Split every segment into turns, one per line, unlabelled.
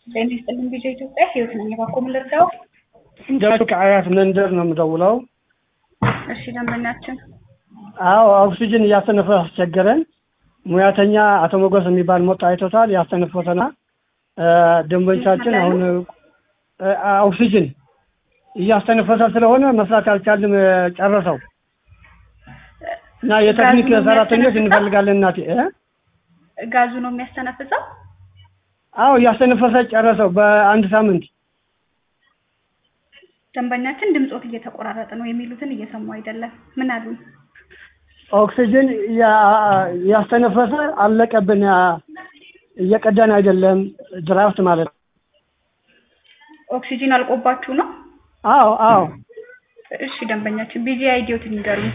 ጤና ይስጥልኝ ቪዲዮ ኢትዮጵያ ህይወት ነኝ። እባክዎ ምን ልርዳው?
እንደው ከአያት መንደር ነው የምደውለው።
እሺ ደንበኛችን።
አዎ ኦክሲጅን እያስተነፈሰ አስቸገረን። ሙያተኛ አቶ ሞገስ የሚባል ሞት አይቶታል፣ ያስተነፈሰናል። ደንበኞቻችን አሁን ኦክሲጅን እያስተነፈሰ ስለሆነ መስራት አልቻልንም፣ ጨረሰው እና የቴክኒክ ሰራተኞች እንፈልጋለን። እናቴ
ጋዙ ነው የሚያስተነፍሰው?
አዎ እያስተነፈሰ ጨረሰው በአንድ ሳምንት።
ደንበኛችን ድምጾት እየተቆራረጠ ነው፣ የሚሉትን እየሰሙ አይደለም። ምን አሉ?
ኦክሲጅን ያስተነፈሰ አለቀብን፣ እየቀዳን አይደለም፣ ድራፍት ማለት ነው።
ኦክሲጅን አልቆባችሁ ነው?
አዎ።
እሺ ደንበኛችን ቢጂ አይዲዎትን ይንገሩኝ።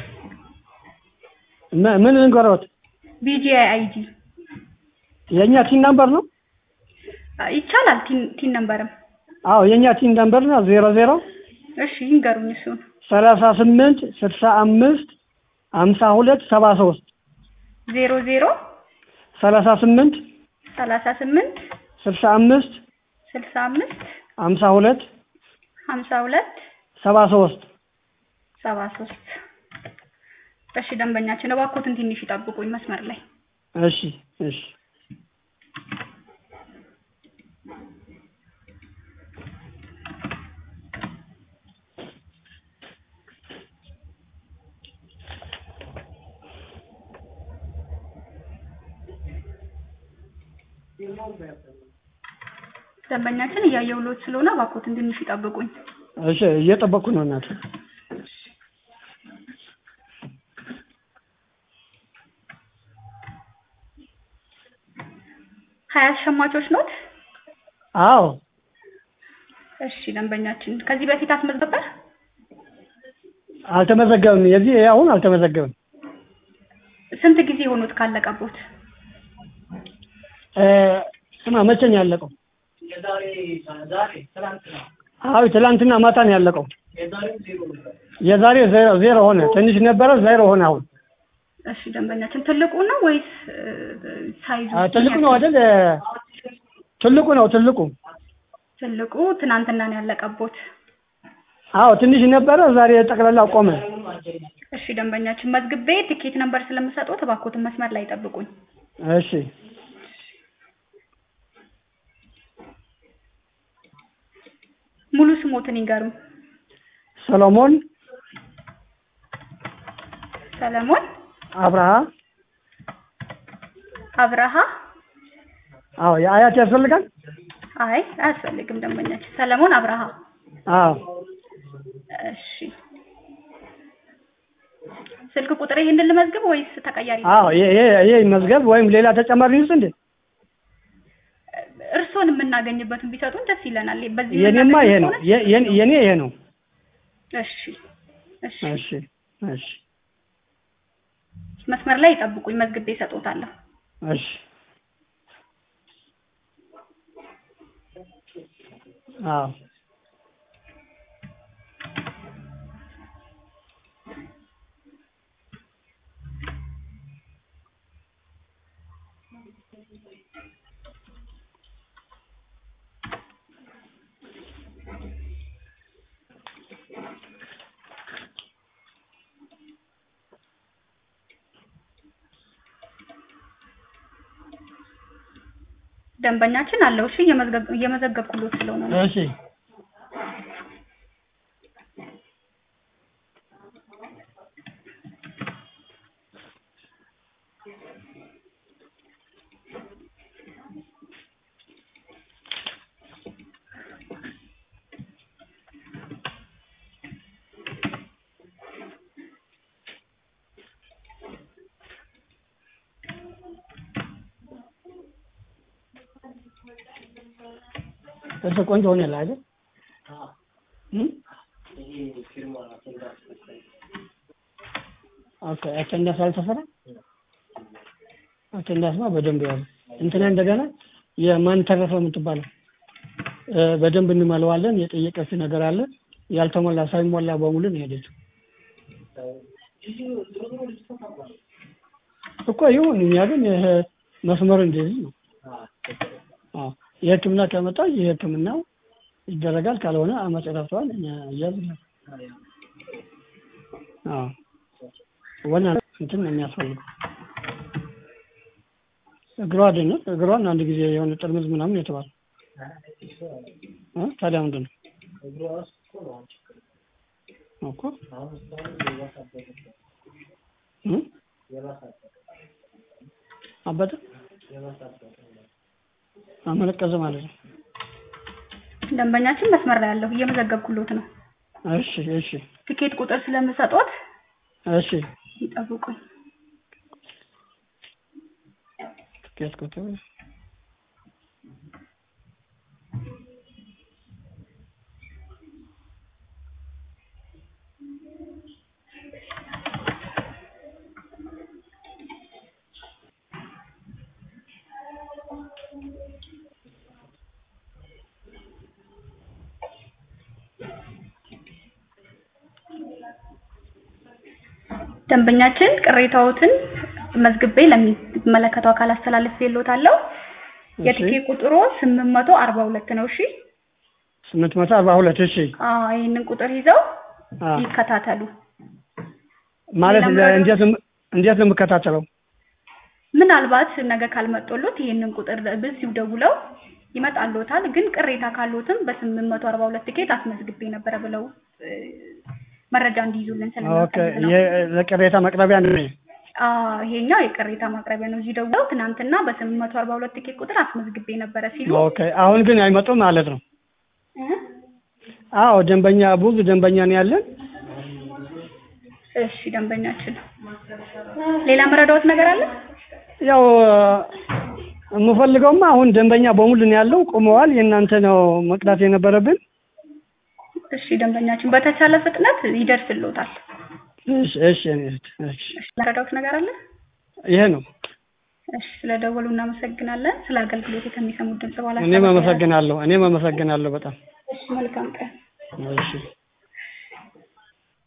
ምን እንገሮት?
ቢጂ አይዲ
የኛ ቲን ነምበር ነው?
ይቻላል። ቲን ነምበርም?
አዎ የኛ ቲን ነምበር ነው 00።
እሺ ይንገሩኝ እሱን።
38 65 52 73
00
38
35
65 52 73
እሺ ደንበኛችን እባክዎትን ትንሽ ይጠብቁኝ መስመር ላይ።
እሺ
ደንበኛችን እያየሁሎት ስለሆነ እባክዎትን ትንሽ ይጠብቁኝ።
እሺ እየጠበቅኩ ነው እናቴ።
ሀያት ሸማቾች ኖት?
አዎ።
እሺ ደንበኛችን ከዚህ በፊት አስመዘገበ?
አልተመዘገበም። የዚህ አሁን አልተመዘገበም።
ስንት ጊዜ ሆኖት ካለቀቦት?
ስማ መቼ ነው ያለቀው? አዎ ትላንትና ማታ ነው ያለቀው። የዛሬ ዜሮ ሆነ። ትንሽ ነበረ ዜሮ ሆነ አሁን።
እሺ ደንበኛችን ትልቁ ነው ወይስ ሳይዙ?
ትልቁ ነው አይደል? ትልቁ ነው።
ትልቁ ትናንትና ነው ያለቀቦት?
አዎ ትንሽ ነበረ፣ ዛሬ ጠቅላላ ቆመ።
እሺ ደንበኛችን መዝግቤ ትኬት ነምበር ስለምሰጠው እባክዎትን መስመር ላይ ጠብቁኝ።
እሺ
ሙሉ ስሞትን ይንገሩኝ።
ሰሎሞን አብርሃ። አዎ የአያት ያስፈልጋል?
አይ አያስፈልግም ደንበኛችን። ሰለሞን አብርሃ።
አዎ
እሺ ስልክ ቁጥር ይሄንን ልመዝግብ ወይስ ተቀያሪ?
አዎ ይሄ መዝገብ ወይም ሌላ ተጨማሪ ነው እንዴ?
እርሶን የምናገኝበትን ቢሰጡን ደስ ይለናል። በዚህ
የኔማ ይሄ ነው። የኔ ይሄ ነው።
እሺ መስመር ላይ ይጠብቁኝ፣ መዝግቤ እሰጥዎታለሁ።
እሺ አዎ
ደንበኛችን አለው። እሺ እየመዘገብኩሎት ስለሆነ ነው።
እሺ እሱ ቆንጆ ሆነ አይደል? ኦኬ አተንዳስ አልተሰራ? አተንዳስማ በደንብ ያው እንትና እንደገና የማን ተረፈ የምትባለው በደንብ እንመለዋለን። የጠየቀችው ነገር አለ ያልተሞላ ሳይሞላ በሙሉ ነው ሄደችው። እኮ ይሁን እኛ ግን መስመር እንደዚህ ነው። የህክምና ከመጣ የህክምናው ይደረጋል ካልሆነ አመት ረፍቷል እኛ ያዝና ዋና እንትን ነው የሚያስፈልገው እግሯን አንድ ጊዜ የሆነ ጥርምዝ ምናምን የተባለ ታዲያ ምንድን ነው እኮ አበደ አመለቀዘ ማለት ነው።
ደንበኛችን መስመር ላይ ያለው እየመዘገብኩሎት ነው።
እሺ
ትኬት ቁጥር ስለምሰጡት
እሺ
ይጠብቁኝ።
ትኬት ቁጥር
ደንበኛችን ቅሬታዎትን መዝግቤ ለሚመለከተው አካል አስተላልፌልዎታለሁ። የትኬት ቁጥሩ 842 ነው። እሺ
842 እሺ
ይሄንን ቁጥር ይዘው ይከታተሉ።
ማለት እንዴት ነው የምከታተለው?
ምናልባት ነገ ካልመጡልዎት ይሄንን ቁጥር በዚሁ ደውለው ይመጣልዎታል። ግን ቅሬታ ካለዎትም በ842 ትኬት አስመዝግቤ ነበር ብለው መረጃ እንዲይዙልን ስለማፈልግ ነው።
ለቅሬታ ማቅረቢያ ነው።
ይሄኛው የቅሬታ ማቅረቢያ ነው። እዚህ ደውለው ትናንትና በ842 ትኬት ቁጥር አስመዝግቤ ነበር ሲሉ
አሁን ግን አይመጡም ማለት ነው። ደንበኛ ብዙ ደንበኛ ነው ያለን።
እሺ ደንበኛችን ሌላ መረዳዎት ነገር አለ?
ያው የምፈልገውማ አሁን ደንበኛ በሙሉ ነው ያለው ቆመዋል። የእናንተ ነው መቅዳት የነበረብን።
እሺ ደንበኛችን በተቻለ ፍጥነት ይደርስልዎታል።
እሺ
መረዳዎት ነገር አለ?
ይሄ ነው።
እሺ ስለደወሉ እናመሰግናለን። ስለ አገልግሎት ከሚሰሙት ድምጽ በኋላ
እኔም አመሰግናለሁ በጣም።
እሺ መልካም ቀን።
እሺ